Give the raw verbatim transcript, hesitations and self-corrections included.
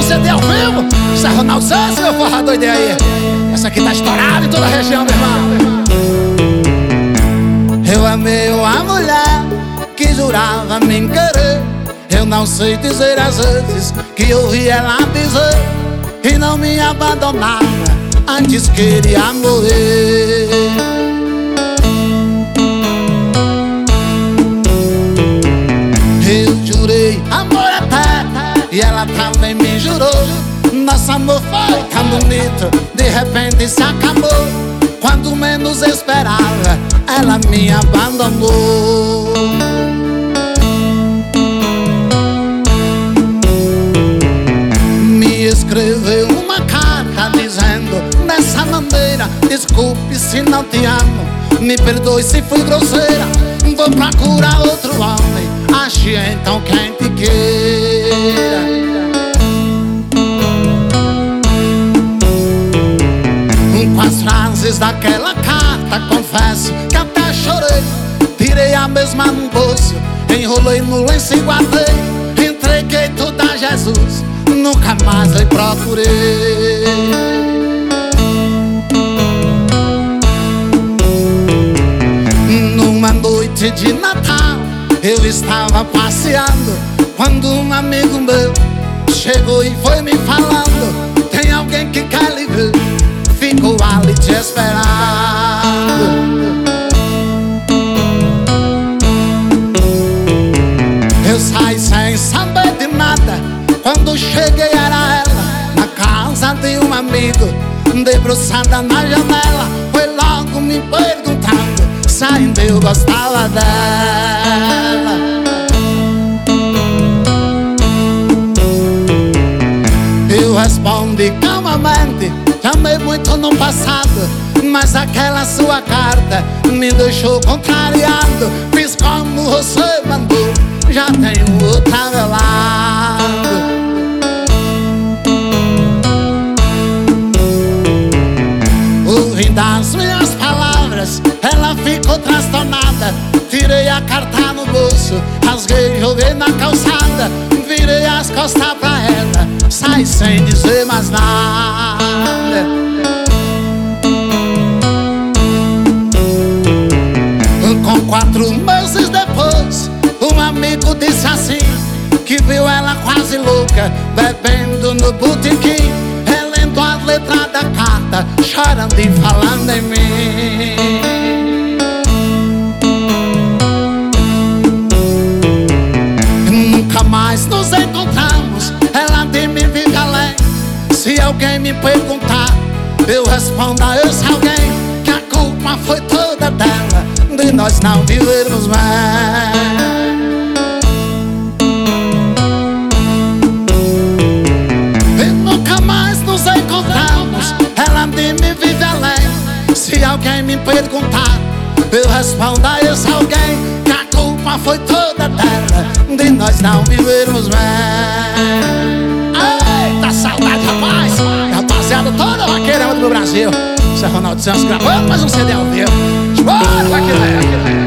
um C D ao vivo. Isso é Ronaldo Santos, meu forrado doido aí. Essa aqui tá estourada em toda a região, meu irmão. Eu amei uma mulher que jurava me querer. Eu não sei dizer as vezes que ouvi ela dizer que não me abandonava, antes queria morrer. Eu jurei amor eterno e ela também me jurou. Nosso amor foi tão bonito, de repente se acabou. Quando menos esperava, ela me abandonou. Me escreveu uma carta dizendo dessa maneira: desculpe se não te amo, me perdoe se fui grosseira. Vou procurar outro homem, ache então quem te queira. Com as frases daquela carta, confesso que até chorei. Tirei a mesma no bolso, enrolei no lenço e guardei. Entreguei tudo a Jesus, nunca mais lhe procurei. Numa noite de Natal, eu estava passeando, quando um amigo meu chegou e foi me falando: tem alguém que quer lhe ver, ficou ali te esperando. Eu saí sem saber de nada, quando cheguei era ela, na casa de um amigo, debruçada na janela. Foi logo me perguntando se ainda eu gostava dela. Eu respondi calmamente: amei muito no passado, mas aquela sua carta me deixou contrariado. Fiz como você mandou, já tenho outra ao meu lado. Ouvindo as minhas palavras, ela ficou transtornada. Tirei a carta no bolso, rasguei e joguei na calçada. Virei as costas pra ela, saí sem dizer mais nada. Com quatro meses depois, um amigo disse assim, que viu ela quase louca, bebendo no botequim, relendo as letras da carta, chorando e falando em mim. Nunca mais nos encontramos, ela de mim vive além. Se alguém me perguntar, eu respondo a esse alguém que a culpa foi toda dela, de nós não vivermos bem. E nunca mais nos encontramos, ela de mim vive além. Se alguém me perguntar, eu respondo a esse alguém que a culpa foi toda dela, de nós não vivermos bem. Eita saudade, rapaz! Rapaziada toda vaqueira do Brasil. Isso é Ronaldo Santos gravando mais um C D ao vivo. Bora, vaqueira!